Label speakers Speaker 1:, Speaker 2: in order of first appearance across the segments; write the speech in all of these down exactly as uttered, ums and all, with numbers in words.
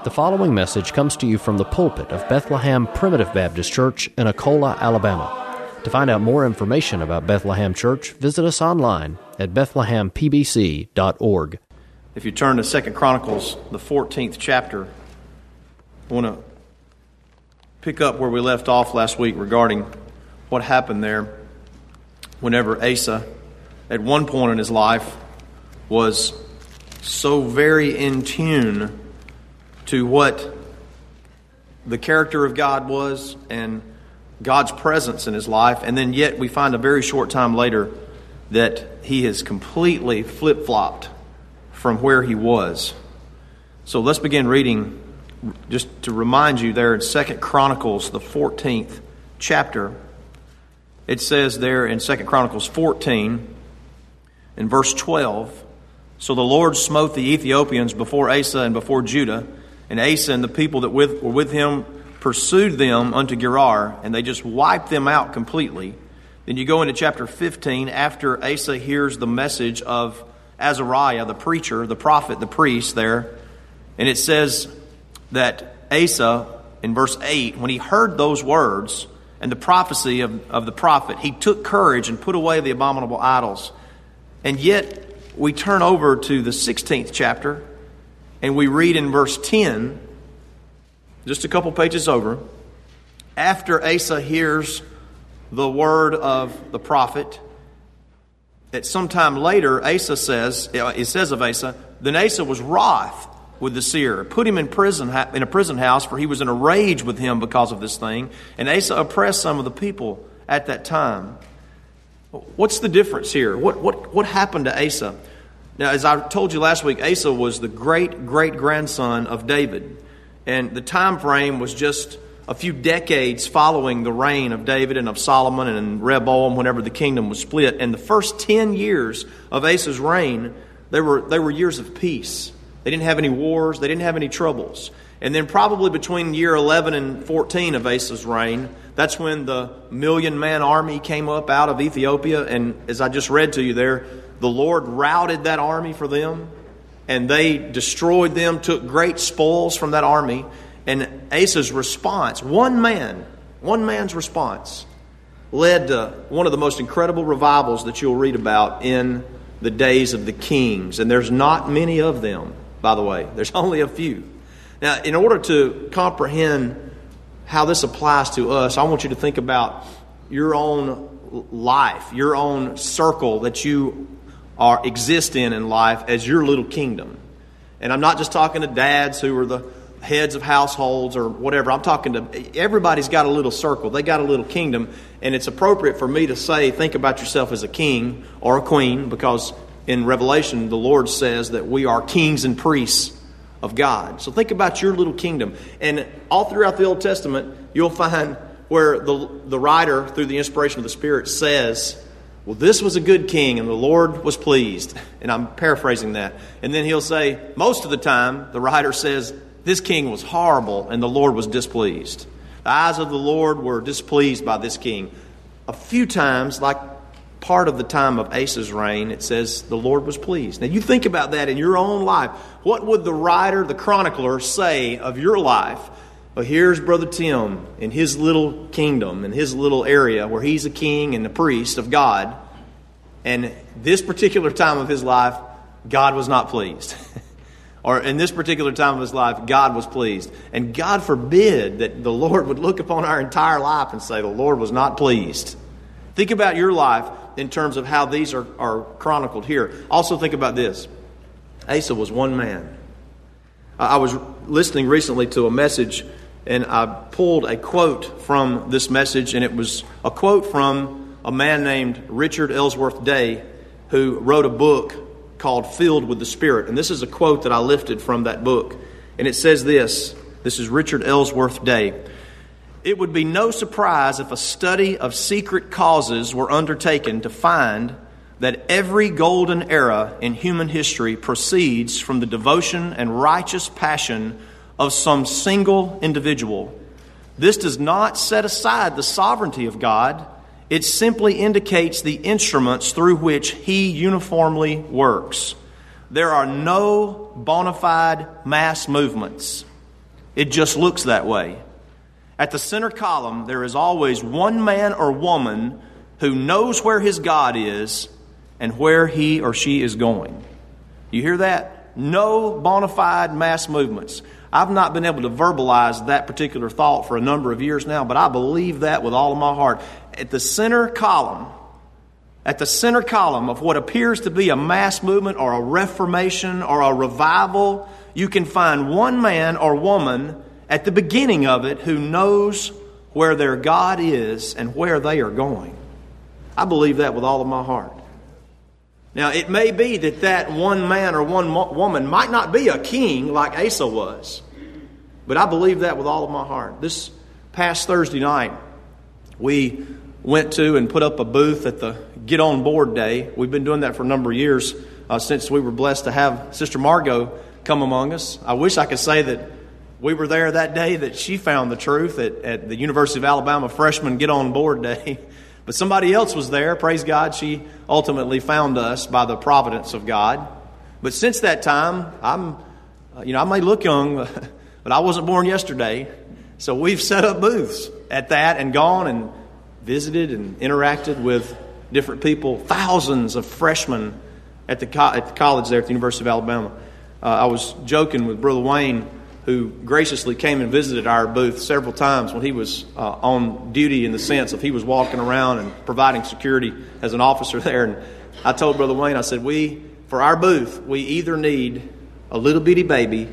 Speaker 1: The following message comes to you from the pulpit of Bethlehem Primitive Baptist Church in Akola, Alabama. To find out more information about Bethlehem Church, visit us online at bethlehem p b c dot org.
Speaker 2: If you turn to Second Chronicles, the fourteenth chapter, I want to pick up where we left off last week regarding what happened there whenever Asa, at one point in his life, was so very in tune to what the character of God was and God's presence in his life, and then yet we find a very short time later that he has completely flip-flopped from where he was. So let's begin reading, just to remind you there in Second Chronicles, the fourteenth chapter. It says there in Second Chronicles fourteen, in verse twelve, "So the Lord smote the Ethiopians before Asa and before Judah, and Asa and the people that with, were with him pursued them unto Gerar," and they just wiped them out completely. Then you go into chapter fifteen, after Asa hears the message of Azariah, the preacher, the prophet, the priest there, and it says that Asa, in verse eight, when he heard those words and the prophecy of, of the prophet, he took courage and put away the abominable idols. And yet we turn over to the sixteenth chapter, and we read in verse ten, just a couple pages over, after Asa hears the word of the prophet, that sometime later Asa says, it says of Asa, then Asa was wroth with the seer, put him in prison in a prison house, for he was in a rage with him because of this thing. And Asa oppressed some of the people at that time. What's the difference here? What what what happened to Asa? Now, as I told you last week, Asa was the great-great-grandson of David. And the time frame was just a few decades following the reign of David and of Solomon and Rehoboam whenever the kingdom was split. And the first ten years of Asa's reign, they were they were years of peace. They didn't have any wars. They didn't have any troubles. And then probably between year eleven and fourteen of Asa's reign, that's when the million-man army came up out of Ethiopia. And as I just read to you there, the Lord routed that army for them, and they destroyed them, took great spoils from that army. And Asa's response, one man, one man's response, led to one of the most incredible revivals that you'll read about in the days of the kings. And there's not many of them, by the way. There's only a few. Now, in order to comprehend how this applies to us, I want you to think about your own life, your own circle that you are exist in in life as your little kingdom. And I'm not just talking to dads who are the heads of households or whatever. I'm talking to everybody's got a little circle. They got a little kingdom. And it's appropriate for me to say, think about yourself as a king or a queen, because in Revelation, the Lord says that we are kings and priests of God. So think about your little kingdom. And all throughout the Old Testament, you'll find where the, the writer, through the inspiration of the Spirit, says, well, this was a good king, and the Lord was pleased. And I'm paraphrasing that. And then he'll say, most of the time, the writer says, this king was horrible, and the Lord was displeased. The eyes of the Lord were displeased by this king. A few times, like part of the time of Asa's reign, it says the Lord was pleased. Now, you think about that in your own life. What would the writer, the chronicler, say of your life? Well, here's Brother Tim in his little kingdom, in his little area where he's a king and a priest of God. And this particular time of his life, God was not pleased. Or in this particular time of his life, God was pleased. And God forbid that the Lord would look upon our entire life and say the Lord was not pleased. Think about your life in terms of how these are, are chronicled here. Also think about this. Asa was one man. I was listening recently to a message, and I pulled a quote from this message, and it was a quote from a man named Richard Ellsworth Day, who wrote a book called Filled with the Spirit. And this is a quote that I lifted from that book. And it says this. This is Richard Ellsworth Day. "It would be no surprise if a study of secret causes were undertaken to find that every golden era in human history proceeds from the devotion and righteous passion of some single individual. This does not set aside the sovereignty of God. It simply indicates the instruments through which He uniformly works. There are no bona fide mass movements. It just looks that way. At the center column, there is always one man or woman who knows where his God is and where he or she is going. You hear that? No bona fide mass movements. I've not been able to verbalize that particular thought for a number of years now, but I believe that with all of my heart. At the center column, at the center column of what appears to be a mass movement or a reformation or a revival, you can find one man or woman at the beginning of it who knows where their God is and where they are going. I believe that with all of my heart. Now, it may be that that one man or one mo- woman might not be a king like Asa was, but I believe that with all of my heart. This past Thursday night, we went to and put up a booth at the Get On Board Day. We've been doing that for a number of years uh, since we were blessed to have Sister Margot come among us. I wish I could say that we were there that day that she found the truth at, at the University of Alabama Freshman Get On Board Day. But somebody else was there. Praise God, she ultimately found us by the providence of God. But since that time, I'm, uh, you know, I may look young, but I wasn't born yesterday. So we've set up booths at that and gone and visited and interacted with different people, thousands of freshmen at the, co- at the college there at the University of Alabama. Uh, I was joking with Brother Wayne, who graciously came and visited our booth several times when he was uh, on duty, in the sense of he was walking around and providing security as an officer there. And I told Brother Wayne, I said, we, for our booth, we either need a little bitty baby,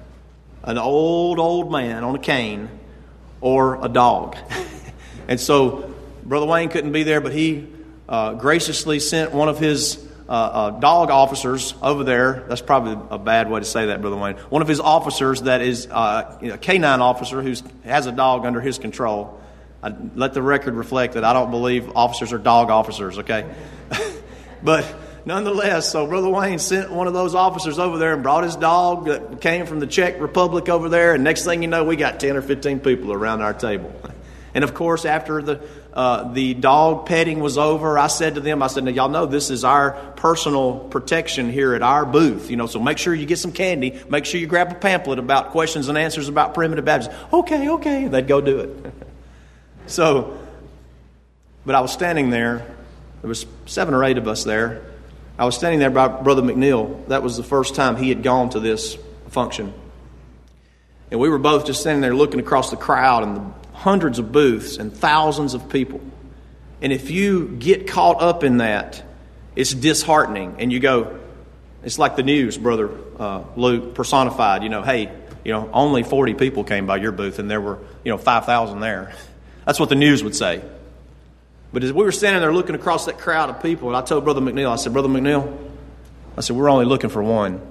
Speaker 2: an old, old man on a cane, or a dog. And so Brother Wayne couldn't be there, but he uh, graciously sent one of his Uh, uh, dog officers over there. That's probably a bad way to say that, Brother Wayne. One of his officers that is uh, a canine officer who has a dog under his control. I, let the record reflect that I don't believe officers are dog officers, okay? But nonetheless, so Brother Wayne sent one of those officers over there and brought his dog that came from the Czech Republic over there, and next thing you know, we got ten or fifteen people around our table. And of course, after the uh, the dog petting was over, I said to them, I said, now y'all know this is our personal protection here at our booth, you know, so make sure you get some candy. Make sure you grab a pamphlet about questions and answers about primitive Baptists. Okay, okay. They'd go do it. So, but I was standing there. There was seven or eight of us there. I was standing there by Brother McNeil. That was the first time he had gone to this function. And we were both just standing there looking across the crowd and the hundreds of booths and thousands of people. And if you get caught up in that, it's disheartening. And you go, it's like the news, Brother uh, Luke personified, you know, hey, you know, only forty people came by your booth and there were, you know, five thousand there. That's what the news would say. But as we were standing there looking across that crowd of people, and I told Brother McNeil, I said, Brother McNeil, I said, we're only looking for one.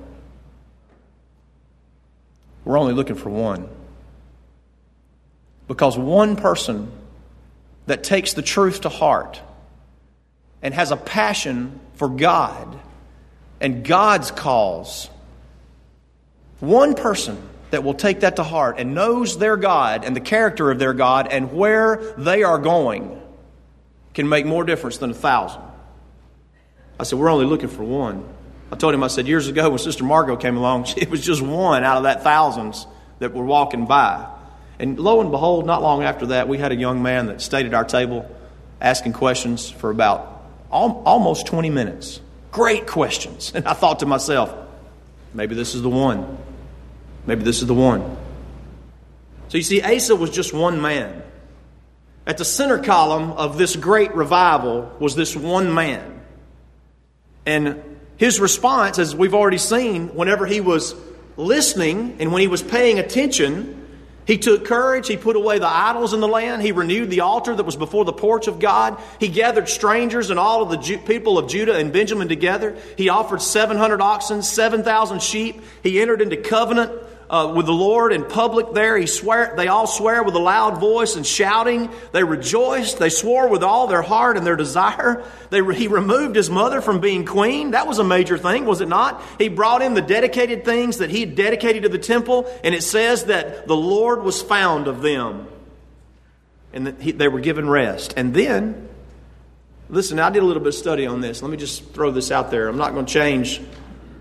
Speaker 2: We're only looking for one. Because one person that takes the truth to heart and has a passion for God and God's cause, one person that will take that to heart and knows their God and the character of their God and where they are going can make more difference than a thousand. I said, we're only looking for one. I told him, I said, years ago when Sister Margot came along, it was just one out of that thousands that were walking by. And lo and behold, not long after that, we had a young man that stayed at our table asking questions for about al- almost twenty minutes. Great questions. And I thought to myself, maybe this is the one. Maybe this is the one. So you see, Asa was just one man. At the center column of this great revival was this one man. And his response, as we've already seen, whenever he was listening and when he was paying attention, he took courage. He put away the idols in the land. He renewed the altar that was before the porch of God. He gathered strangers and all of the Ju- people of Judah and Benjamin together. He offered seven hundred oxen, seven thousand sheep. He entered into covenant uh, with the Lord in public there. He swear, they all swear with a loud voice and shouting. They rejoiced. They swore with all their heart and their desire. They, he removed his mother from being queen. That was a major thing, was it not? He brought in the dedicated things that he had dedicated to the temple. And it says that the Lord was found of them. And that he, they were given rest. And then, listen, I did a little bit of study on this. Let me just throw this out there. I'm not going to change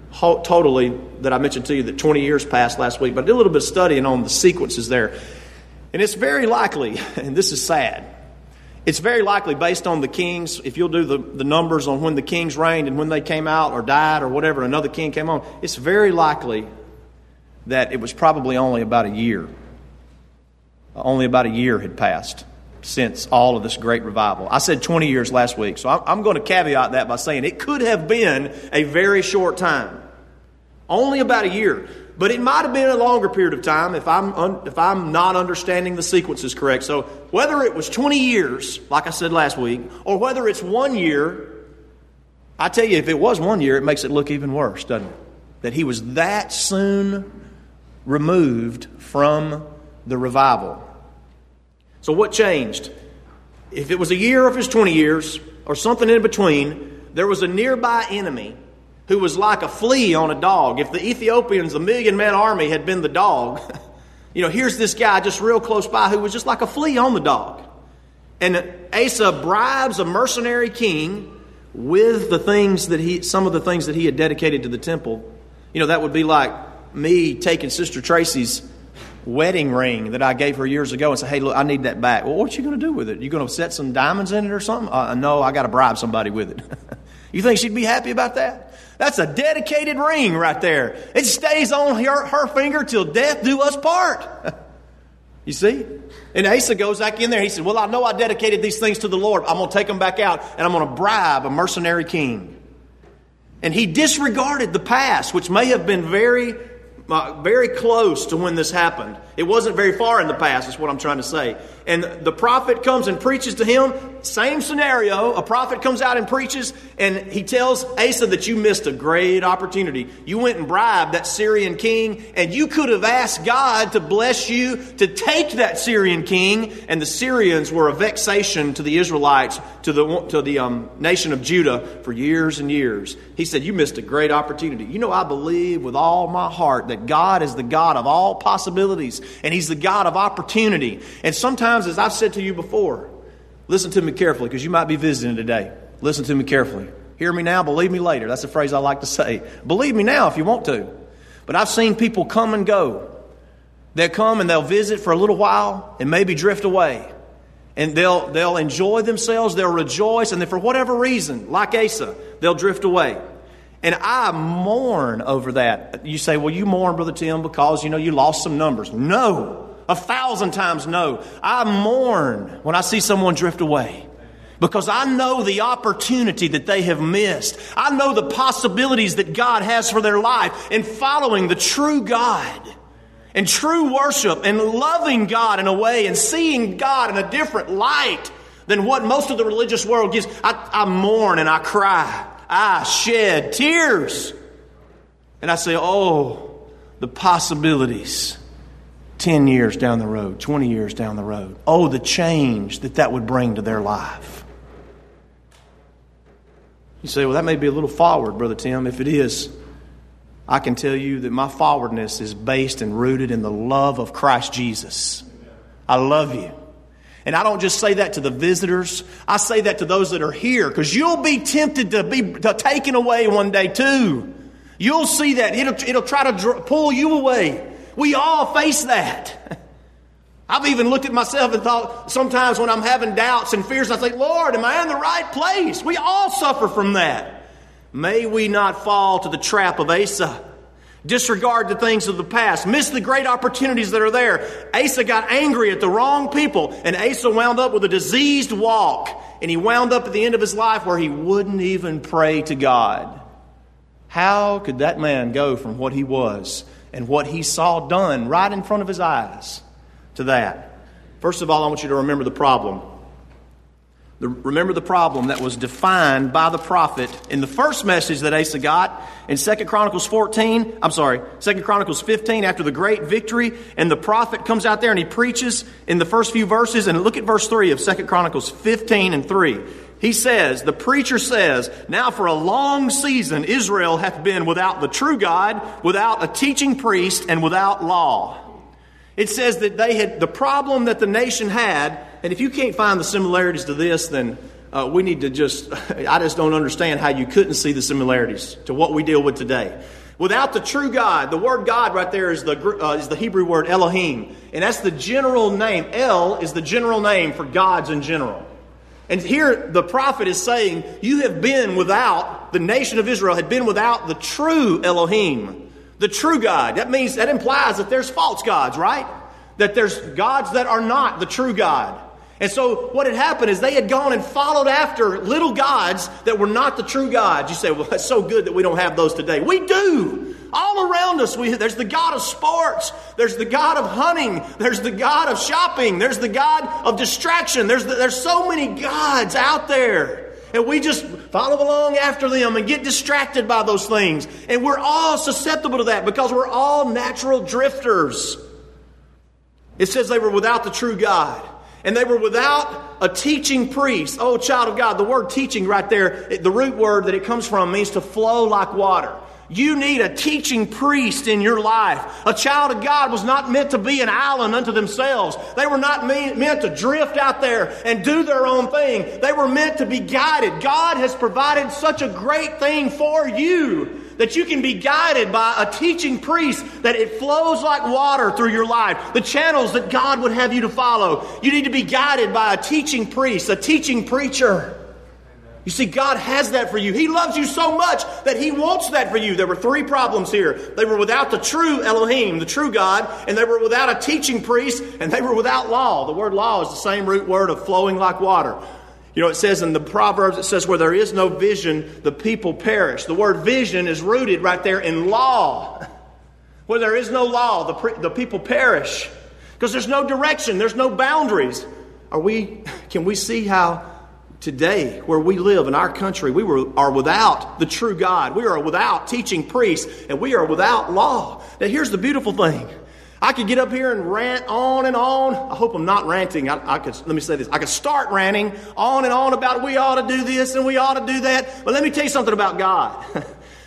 Speaker 2: ho- totally that I mentioned to you that twenty years passed last week, but I did a little bit of studying on the sequences there. And it's very likely, and this is sad, it's very likely based on the kings, if you'll do the, the numbers on when the kings reigned and when they came out or died or whatever, another king came on, it's very likely that it was probably only about a year. Only about a year had passed since all of this great revival. I said twenty years last week, so I'm going to caveat that by saying it could have been a very short time. Only about a year. But it might have been a longer period of time if I'm un- if I'm not understanding the sequences correct. So whether it was twenty years, like I said last week, or whether it's one year, I tell you, if it was one year, it makes it look even worse, doesn't it? That he was that soon removed from the revival. So what changed? If it was a year or if it was twenty years or something in between, there was a nearby enemy who was like a flea on a dog. If the Ethiopians, the million-man army, had been the dog, you know, here's this guy just real close by who was just like a flea on the dog. And Asa bribes a mercenary king with the things that he, some of the things that he had dedicated to the temple. You know, that would be like me taking Sister Tracy's wedding ring that I gave her years ago and say, hey, look, I need that back. Well, what are you going to do with it? You going to set some diamonds in it or something? Uh, no, I got to bribe somebody with it. You think she'd be happy about that? That's a dedicated ring right there. It stays on her, her finger till death do us part. You see? And Asa goes back in there. He said, well, I know I dedicated these things to the Lord. I'm going to take them back out and I'm going to bribe a mercenary king. And he disregarded the past, which may have been very, uh, very close to when this happened. It wasn't very far in the past, is what I'm trying to say. And the prophet comes and preaches to him. Same scenario. A prophet comes out and preaches, and he tells Asa that you missed a great opportunity. You went and bribed that Syrian king, and you could have asked God to bless you to take that Syrian king. And the Syrians were a vexation to the Israelites, to the to the um, nation of Judah for years and years. He said, you missed a great opportunity. You know, I believe with all my heart that God is the God of all possibilities, and He's the God of opportunity. And sometimes, as I've said to you before, listen to me carefully, because you might be visiting today. Listen to me carefully. Hear me now, believe me later. That's a phrase I like to say. Believe me now if you want to. But I've seen people come and go. They'll come and they'll visit for a little while and maybe drift away. And they'll they'll enjoy themselves, they'll rejoice, and then for whatever reason, like Asa, they'll drift away. And I mourn over that. You say, well, you mourn, Brother Tim, because, you know, you lost some numbers. No. A thousand times no. I mourn when I see someone drift away, because I know the opportunity that they have missed. I know the possibilities that God has for their life in following the true God and true worship and loving God in a way and seeing God in a different light than what most of the religious world gives. I, I mourn and I cry. I shed tears. And I say, oh, the possibilities. ten years down the road, twenty years down the road. Oh, the change that that would bring to their life. You say, well, that may be a little forward, Brother Tim. If it is, I can tell you that my forwardness is based and rooted in the love of Christ Jesus. I love you. And I don't just say that to the visitors. I say that to those that are here, because you'll be tempted to be to taken away one day too. You'll see that. It'll, it'll try to dr- pull you away. We all face that. I've even looked at myself and thought sometimes when I'm having doubts and fears, I think, Lord, am I in the right place? We all suffer from that. May we not fall to the trap of Asa. Disregard the things of the past. Miss the great opportunities that are there. Asa got angry at the wrong people, and Asa wound up with a diseased walk. And he wound up at the end of his life where he wouldn't even pray to God. How could that man go from what he was and what he saw done right in front of his eyes to that? First of all, I want you to remember the problem. The, remember the problem that was defined by the prophet in the first message that Asa got in Second Chronicles fourteen. I'm sorry, Second Chronicles fifteen, after the great victory. And the prophet comes out there and he preaches in the first few verses. And look at verse three of Second Chronicles fifteen and three. He says, the preacher says, now for a long season Israel hath been without the true God, without a teaching priest, and without law. It says that they had the problem that the nation had, and if you can't find the similarities to this, then uh, we need to just, I just don't understand how you couldn't see the similarities to what we deal with today. Without the true God, the word God right there is the uh, is the Hebrew word Elohim. And that's the general name. El is the general name for gods in general. And here the prophet is saying, you have been without, the nation of Israel had been without the true Elohim, the true God. That means, that implies that there's false gods, right? That there's gods that are not the true God. And so what had happened is they had gone and followed after little gods that were not the true gods. You say, well, that's so good that we don't have those today. We do. All around us, we, there's the God of sports. There's the God of hunting. There's the God of shopping. There's the God of distraction. There's, the, there's so many gods out there. And we just follow along after them and get distracted by those things. And we're all susceptible to that because we're all natural drifters. It says they were without the true God. And they were without a teaching priest. Oh, child of God, the word teaching right there, the root word that it comes from means to flow like water. You need a teaching priest in your life. A child of God was not meant to be an island unto themselves. They were not meant to drift out there and do their own thing. They were meant to be guided. God has provided such a great thing for you that you can be guided by a teaching priest, that it flows like water through your life. The channels that God would have you to follow. You need to be guided by a teaching priest, a teaching preacher. You see, God has that for you. He loves you so much that He wants that for you. There were three problems here. They were without the true Elohim, the true God, and they were without a teaching priest, and they were without law. The word law is the same root word of flowing like water. You know, it says in the Proverbs, it says, where there is no vision, the people perish. The word vision is rooted right there in law. Where there is no law, the, pre- the people perish. Because there's no direction, there's no boundaries. Are we? Can we see how today, where we live in our country, we were, are without the true God. We are without teaching priests, and we are without law. Now here's the beautiful thing. I could get up here and rant on and on. I hope I'm not ranting. I, I could, let me say this. I could start ranting on and on about we ought to do this and we ought to do that. But let me tell you something about God.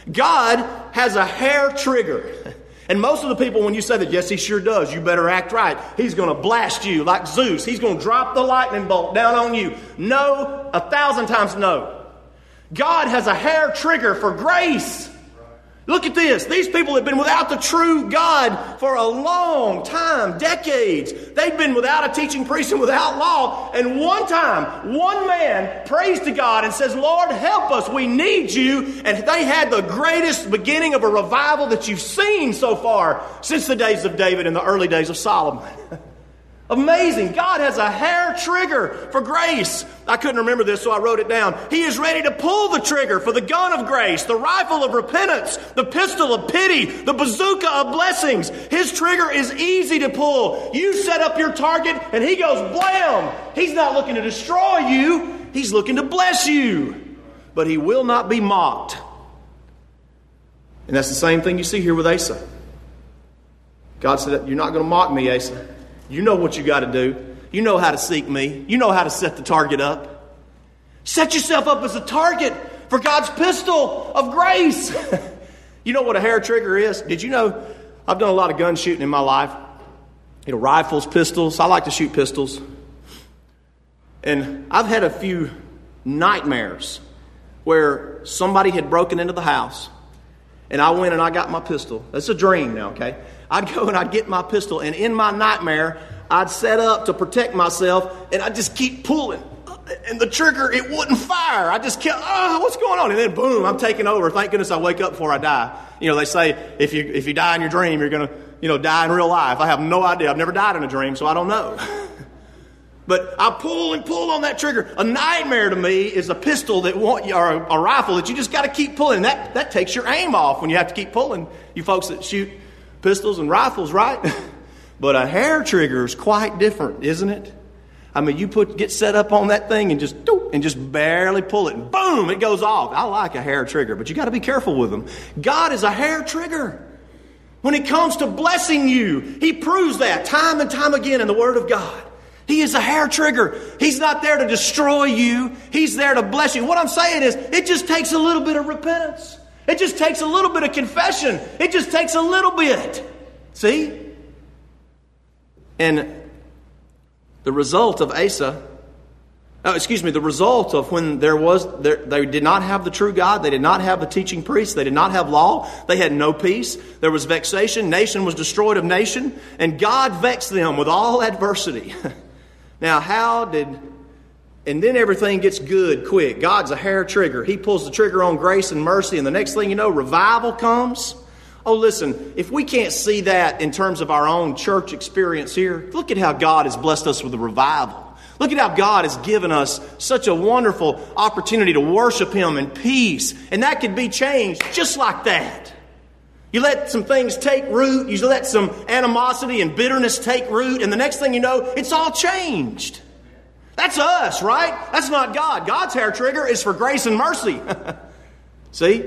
Speaker 2: God has a hair trigger. And most of the people, when you say that, yes, He sure does, you better act right. He's going to blast you like Zeus. He's going to drop the lightning bolt down on you. No, a thousand times no. God has a hair trigger for grace. Look at this. These people have been without the true God for a long time, decades. They've been without a teaching priest and without law. And one time, one man prays to God and says, Lord, help us. We need you. And they had the greatest beginning of a revival that you've seen so far since the days of David and the early days of Solomon. Amazing. God has a hair trigger for grace. I couldn't remember this, so I wrote it down. He is ready to pull the trigger for the gun of grace, the rifle of repentance, the pistol of pity, the bazooka of blessings. His trigger is easy to pull. You set up your target and He goes blam. He's not looking to destroy you. He's looking to bless you. But He will not be mocked. And that's the same thing you see here with Asa. God said, you're not going to mock me, Asa. You know what you got to do. You know how to seek me. You know how to set the target up. Set yourself up as a target for God's pistol of grace. You know what a hair trigger is? Did you know I've done a lot of gun shooting in my life? You know, rifles, pistols. I like to shoot pistols. And I've had a few nightmares where somebody had broken into the house and I went and I got my pistol. That's a dream now, okay? I'd go and I'd get my pistol, and in my nightmare, I'd set up to protect myself, and I'd just keep pulling. And the trigger, it wouldn't fire. I just kept, oh, what's going on? And then boom, I'm taking over. Thank goodness I wake up before I die. You know, they say if you if you die in your dream, you're going to, you know, die in real life. I have no idea. I've never died in a dream, so I don't know. But I pull and pull on that trigger. A nightmare to me is a pistol that want you, or a, a rifle that you just got to keep pulling. That that takes your aim off when you have to keep pulling. You folks that shoot pistols and rifles, right? But a hair trigger is quite different, isn't it? I mean, you put get set up on that thing and just and just barely pull it, and boom, it goes off. I like a hair trigger, but you got to be careful with them. God is a hair trigger. When it comes to blessing you, He proves that time and time again in the Word of God. He is a hair trigger. He's not there to destroy you. He's there to bless you. What I'm saying is, it just takes a little bit of repentance. It just takes a little bit of confession. It just takes a little bit. See? And the result of Asa Oh, excuse me, the result of when there was, there, they did not have the true God, they did not have the teaching priests, they did not have law, they had no peace, there was vexation, nation was destroyed of nation, and God vexed them with all adversity. Now, how did, and then everything gets good quick. God's a hair trigger. He pulls the trigger on grace and mercy, and the next thing you know, revival comes. Oh, listen, if we can't see that in terms of our own church experience here, look at how God has blessed us with a revival. Look at how God has given us such a wonderful opportunity to worship Him in peace. And that could be changed just like that. You let some things take root. You let some animosity and bitterness take root. And the next thing you know, it's all changed. That's us, right? That's not God. God's hair trigger is for grace and mercy. See?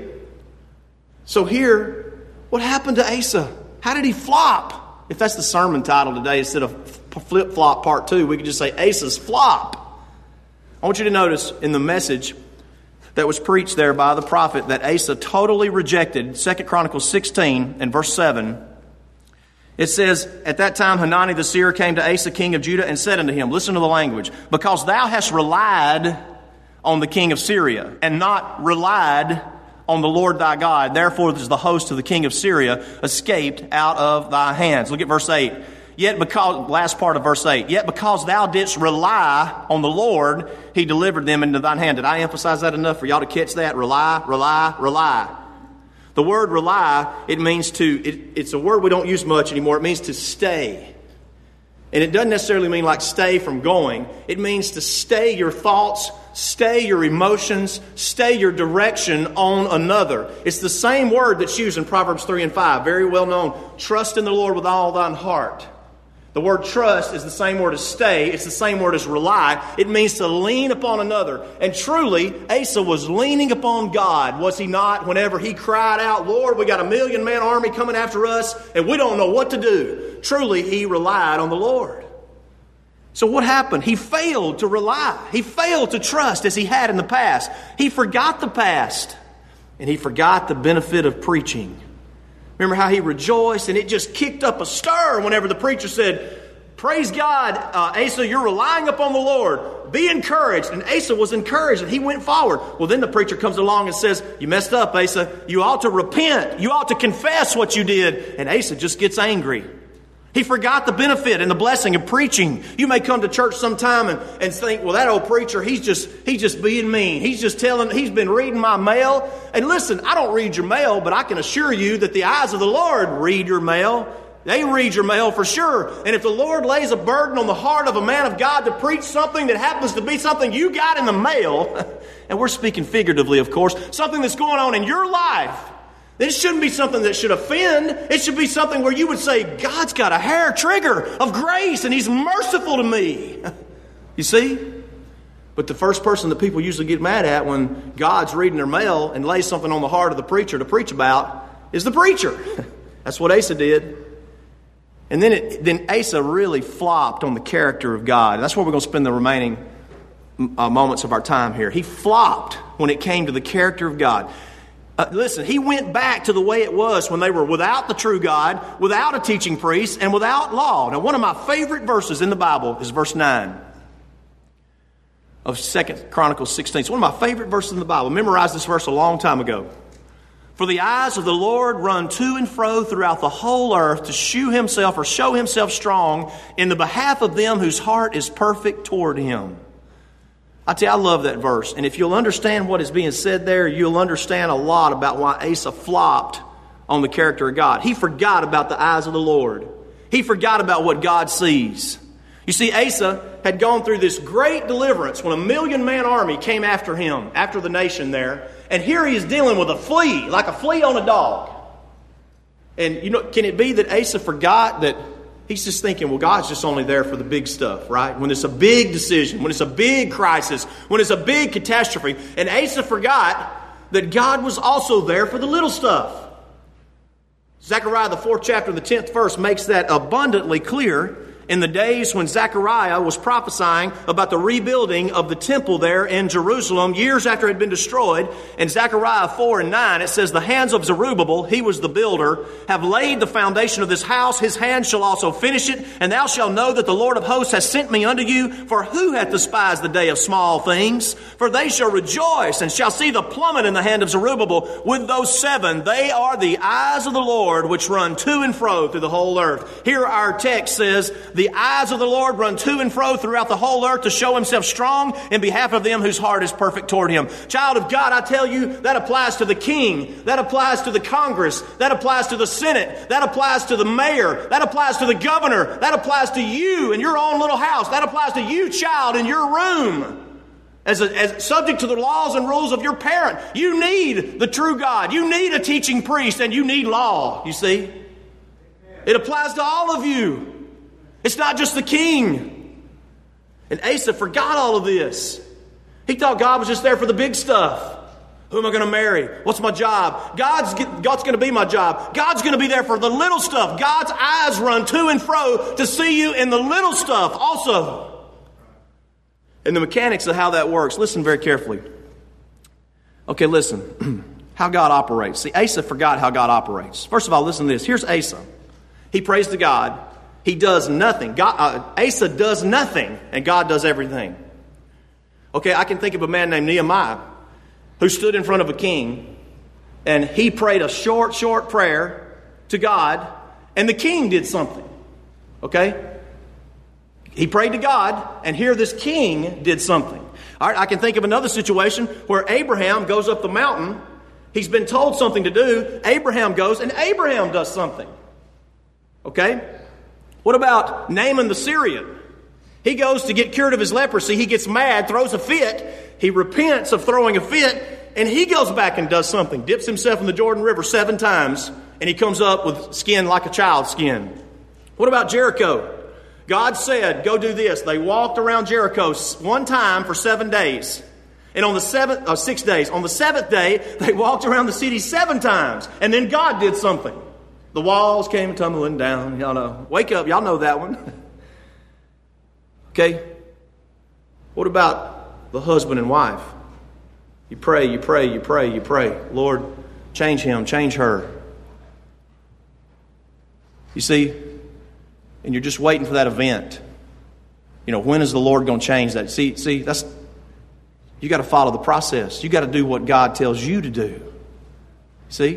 Speaker 2: So here, what happened to Asa? How did he flop? If that's the sermon title today, instead of flip-flop part two, we could just say Asa's flop. I want you to notice in the message that was preached there by the prophet that Asa totally rejected. Second Chronicles sixteen and verse seven. It says, at that time Hanani the seer came to Asa king of Judah and said unto him, listen to the language, because thou hast relied on the king of Syria and not relied on the Lord thy God, therefore is the host of the king of Syria escaped out of thy hands. Look at verse eight. Yet because, last part of verse eight, yet because thou didst rely on the Lord, He delivered them into thine hand. Did I emphasize that enough for y'all to catch that? Rely, rely, rely. The word rely, it means to, it, it's a word we don't use much anymore. It means to stay. And it doesn't necessarily mean like stay from going. It means to stay your thoughts, stay your emotions, stay your direction on another. It's the same word that's used in Proverbs three and five, very well known. Trust in the Lord with all thine heart. The word trust is the same word as stay. It's the same word as rely. It means to lean upon another. And truly, Asa was leaning upon God, was he not? Whenever he cried out, Lord, we got a million man army coming after us, and we don't know what to do. Truly, he relied on the Lord. So what happened? He failed to rely. He failed to trust as he had in the past. He forgot the past, and he forgot the benefit of preaching. Remember how he rejoiced, and it just kicked up a stir whenever the preacher said, praise God, uh, Asa, you're relying upon the Lord. Be encouraged. And Asa was encouraged, and he went forward. Well, then the preacher comes along and says, you messed up, Asa. You ought to repent. You ought to confess what you did. And Asa just gets angry. He forgot the benefit and the blessing of preaching. You may come to church sometime and, and think, well, that old preacher, he's just he's just being mean. He's just telling, he's been reading my mail. And listen, I don't read your mail, but I can assure you that the eyes of the Lord read your mail. They read your mail for sure. And if the Lord lays a burden on the heart of a man of God to preach something that happens to be something you got in the mail, and we're speaking figuratively, of course, something that's going on in your life, it shouldn't be something that should offend. It should be something where you would say, God's got a hair trigger of grace and He's merciful to me. You see? But the first person that people usually get mad at when God's reading their mail and lays something on the heart of the preacher to preach about is the preacher. That's what Asa did. And then, it, then Asa really flopped on the character of God. And that's where we're going to spend the remaining uh, moments of our time here. He flopped when it came to the character of God. Uh, listen, he went back to the way it was when they were without the true God, without a teaching priest, and without law. Now, one of my favorite verses in the Bible is verse nine of Second Chronicles sixteen. It's one of my favorite verses in the Bible. I memorized this verse a long time ago. For the eyes of the Lord run to and fro throughout the whole earth to shew Himself or show Himself strong in the behalf of them whose heart is perfect toward Him. I tell you, I love that verse. And if you'll understand what is being said there, you'll understand a lot about why Asa flopped on the character of God. He forgot about the eyes of the Lord. He forgot about what God sees. You see, Asa had gone through this great deliverance when a million man army came after him, after the nation there. And here he is dealing with a flea, like a flea on a dog. And you know, can it be that Asa forgot that he's just thinking, well, God's just only there for the big stuff, right? When it's a big decision, when it's a big crisis, when it's a big catastrophe. And Asa forgot that God was also there for the little stuff. Zechariah, the fourth chapter, the tenth verse makes that abundantly clear. in the days when Zechariah was prophesying about the rebuilding of the temple there in Jerusalem years after it had been destroyed. In Zechariah four and nine, it says, "The hands of Zerubbabel," he was the builder, "have laid the foundation of this house. His hands shall also finish it. And thou shalt know that the Lord of hosts has sent me unto you. For who hath despised the day of small things? For they shall rejoice and shall see the plummet in the hand of Zerubbabel with those seven. They are the eyes of the Lord which run to and fro through the whole earth." Here our text says, the eyes of the Lord run to and fro throughout the whole earth to show himself strong in behalf of them whose heart is perfect toward him. Child of God, I tell you, that applies to the king. That applies to the Congress. That applies to the Senate. That applies to the mayor. That applies to the governor. That applies to you in your own little house. That applies to you, child, in your room. As, a, as subject to the laws and rules of your parent. You need the true God. You need a teaching priest, and you need law, you see. It applies to all of you. It's not just the king. And Asa forgot all of this. He thought God was just there for the big stuff. Who am I going to marry? What's my job? God's, God's going to be my job. God's going to be there for the little stuff. God's eyes run to and fro to see you in the little stuff also. And the mechanics of how that works, listen very carefully. Okay, listen. How God operates. See, Asa forgot how God operates. First of all, listen to this. Here's Asa. He prays to God. He does nothing. God, uh, Asa does nothing, and God does everything. Okay, I can think of a man named Nehemiah who stood in front of a king, and he prayed a short, short prayer to God, and the king did something. Okay? He prayed to God, and here this king did something. All right, I can think of another situation where Abraham goes up the mountain. He's been told something to do. Abraham goes, and Abraham does something. Okay? What about Naaman the Syrian? He goes to get cured of his leprosy. He gets mad, throws a fit. He repents of throwing a fit, and he goes back and does something. Dips himself in the Jordan River seven times, and he comes up with skin like a child's skin. What about Jericho? God said, go do this. They walked around Jericho one time for seven days. And on the seventh, uh, six days, on the seventh day, they walked around the city seven times. And then God did something. The walls came tumbling down. Y'all know. Wake up. Y'all know that one. Okay. What about the husband and wife? You pray, you pray, you pray, you pray. Lord, change him, change her. You see, and you're just waiting for that event. You know, when is the Lord going to change that? See, see, that's you got to follow the process. You got to do what God tells you to do. See?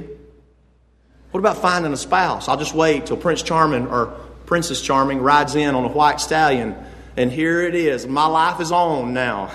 Speaker 2: What about finding a spouse? I'll just wait till Prince Charming or Princess Charming rides in on a white stallion, and here it is. My life is on now.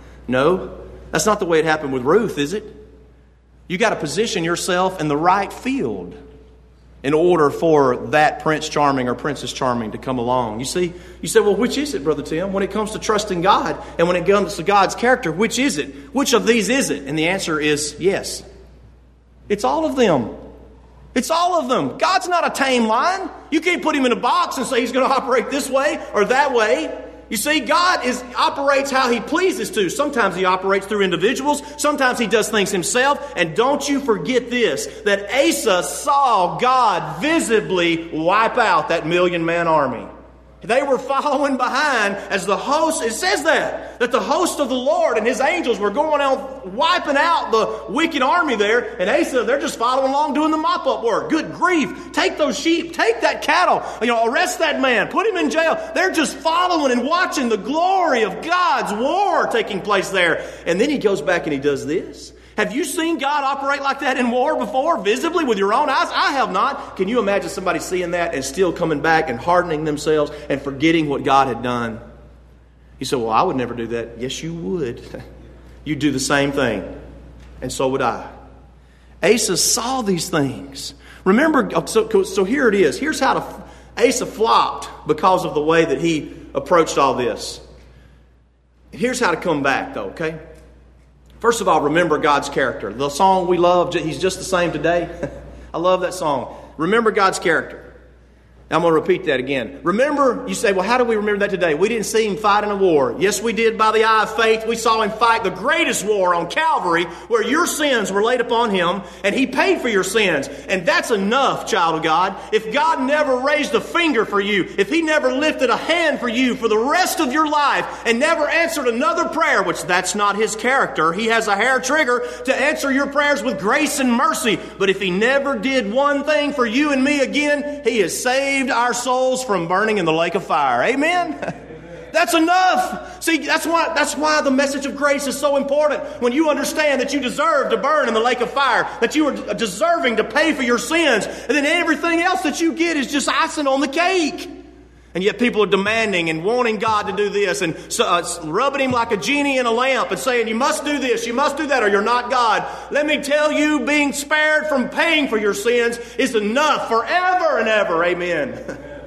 Speaker 2: No, that's not the way it happened with Ruth, is it? You got to position yourself in the right field in order for that Prince Charming or Princess Charming to come along. You see, you say, well, which is it, Brother Tim? When it comes to trusting God and when it comes to God's character, which is it? Which of these is it? And the answer is yes. It's all of them. It's all of them. God's not a tame lion. You can't put him in a box and say he's going to operate this way or that way. You see, God is operates how he pleases to. Sometimes he operates through individuals. Sometimes he does things himself. And don't you forget this, that Asa saw God visibly wipe out that million-man army. They were following behind as the host, it says that, that the host of the Lord and his angels were going out, wiping out the wicked army there. And Asa, they're just following along doing the mop-up work. Good grief. Take those sheep. Take that cattle. You know, arrest that man. Put him in jail. They're just following and watching the glory of God's war taking place there. And then he goes back and he does this. Have you seen God operate like that in war before, visibly with your own eyes? I have not. Can you imagine somebody seeing that and still coming back and hardening themselves and forgetting what God had done? You say, well, I would never do that. Yes, you would. You'd do the same thing. And so would I. Asa saw these things. Remember, so, so here it is. Here's how to, Asa flopped because of the way that he approached all this. Here's how to come back, though, okay? First of all, remember God's character. The song we love, He's Just the Same Today. I love that song. Remember God's character. I'm going to repeat that again. Remember, you say, well, how do we remember that today? We didn't see him fight in a war. Yes, we did by the eye of faith. We saw him fight the greatest war on Calvary, where your sins were laid upon him, and he paid for your sins. And that's enough, child of God. If God never raised a finger for you, if he never lifted a hand for you for the rest of your life, and never answered another prayer, which that's not his character. He has a hair trigger to answer your prayers with grace and mercy. But if he never did one thing for you and me again, he has saved our souls from burning in the lake of fire. Amen? That's enough. See, that's why, that's why the message of grace is so important. When you understand that you deserve to burn in the lake of fire, that you are deserving to pay for your sins, and then everything else that you get is just icing on the cake. And yet people are demanding and wanting God to do this and uh, rubbing him like a genie in a lamp and saying, you must do this, you must do that, or you're not God. Let me tell you, being spared from paying for your sins is enough forever and ever. Amen.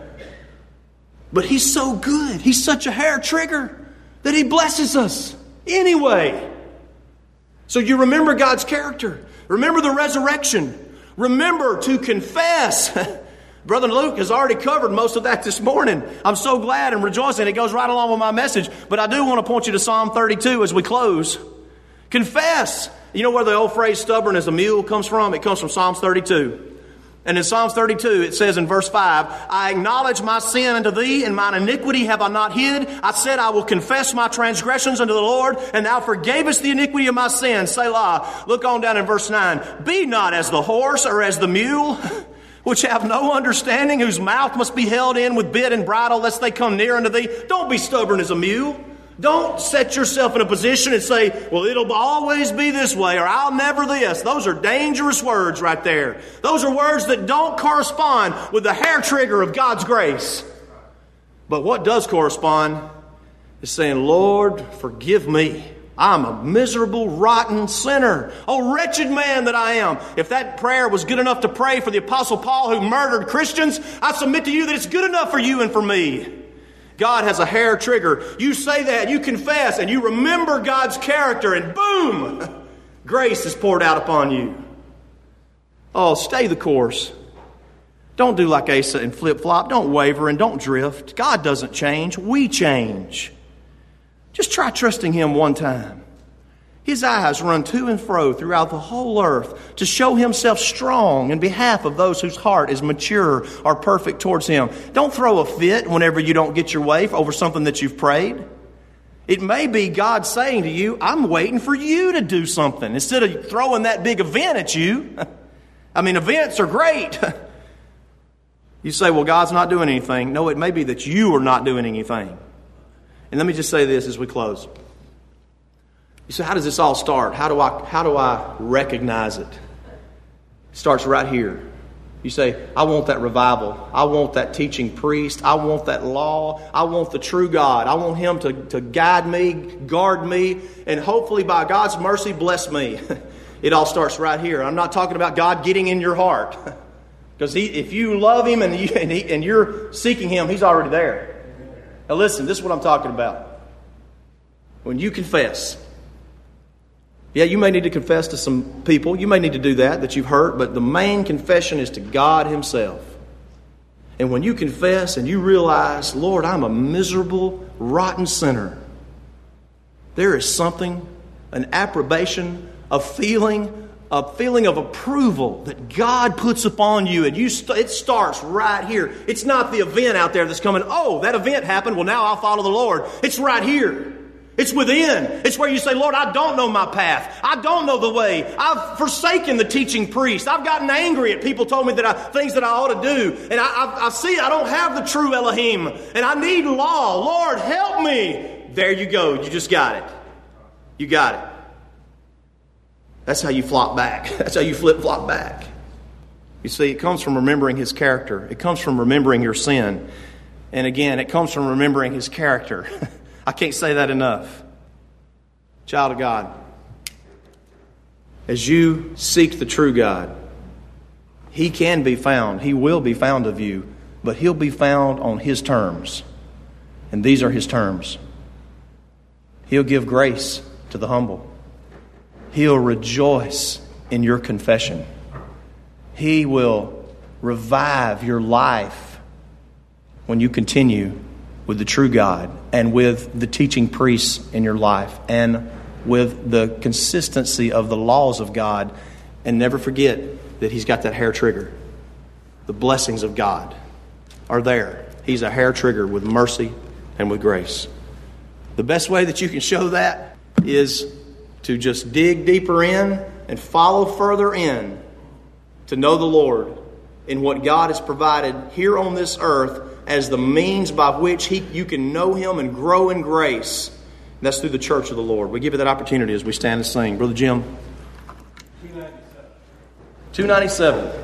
Speaker 2: But he's so good. He's such a hair trigger that he blesses us anyway. So you remember God's character. Remember the resurrection. Remember to confess. Brother Luke has already covered most of that this morning. I'm so glad and rejoicing. It goes right along with my message. But I do want to point you to Psalm thirty-two as we close. Confess. You know where the old phrase stubborn as a mule comes from? It comes from Psalms thirty-two. And in Psalms thirty-two, it says in verse five, I acknowledge my sin unto thee, and mine iniquity have I not hid. I said, I will confess my transgressions unto the Lord, and thou forgavest the iniquity of my sin. Selah. Look on down in verse nine. Be not as the horse or as the mule, which have no understanding, whose mouth must be held in with bit and bridle, lest they come near unto thee. Don't be stubborn as a mule. Don't set yourself in a position and say, well, it'll always be this way, or I'll never this. Those are dangerous words right there. Those are words that don't correspond with the hair trigger of God's grace. But what does correspond is saying, Lord, forgive me. I'm a miserable, rotten sinner. Oh, wretched man that I am. If that prayer was good enough to pray for the Apostle Paul who murdered Christians, I submit to you that it's good enough for you and for me. God has a hair trigger. You say that, you confess, and you remember God's character, and boom, grace is poured out upon you. Oh, stay the course. Don't do like Asa and flip-flop. Don't waver and don't drift. God doesn't change. We change. Just try trusting him one time. His eyes run to and fro throughout the whole earth to show himself strong in behalf of those whose heart is mature or perfect towards him. Don't throw a fit whenever you don't get your way over something that you've prayed. It may be God saying to you, I'm waiting for you to do something instead of throwing that big event at you. I mean, events are great. You say, well, God's not doing anything. No, it may be that you are not doing anything. And let me just say this as we close. You say, how does this all start? How do I, how do I recognize it? It starts right here. You say, I want that revival. I want that teaching priest. I want that law. I want the true God. I want him to, to guide me, guard me, and hopefully by God's mercy bless me. It all starts right here. I'm not talking about God getting in your heart. Because he, if you love him and, you, and, he, and you're seeking him, he's already there. Now listen, this is what I'm talking about. When you confess, yeah, you may need to confess to some people. You may need to do that, that you've hurt, but the main confession is to God himself. And when you confess and you realize, Lord, I'm a miserable, rotten sinner, there is something, an approbation, a feeling, a feeling of approval that God puts upon you, and you st- it starts right here. It's not the event out there that's coming, oh, that event happened, well, now I'll follow the Lord. It's right here. It's within. It's where you say, Lord, I don't know my path. I don't know the way. I've forsaken the teaching priest. I've gotten angry at people told me that I, things that I ought to do. And I, I, I see I don't have the true Elohim. And I need law. Lord, help me. There you go. You just got it. You got it. That's how you flop back. That's how you flip-flop back. You see, it comes from remembering his character. It comes from remembering your sin. And again, it comes from remembering his character. I can't say that enough. Child of God, as you seek the true God, he can be found. He will be found of you, but he'll be found on his terms. And these are his terms. He'll give grace to the humble. He'll rejoice in your confession. He will revive your life when you continue with the true God and with the teaching priests in your life and with the consistency of the laws of God, and never forget that He's got that hair trigger. The blessings of God are there. He's a hair trigger with mercy and with grace. The best way that you can show that is to just dig deeper in and follow further in to know the Lord in what God has provided here on this earth as the means by which he, you can know Him and grow in grace. And that's through the church of the Lord. We give you that opportunity as we stand and sing. Brother Jim. two ninety-seven.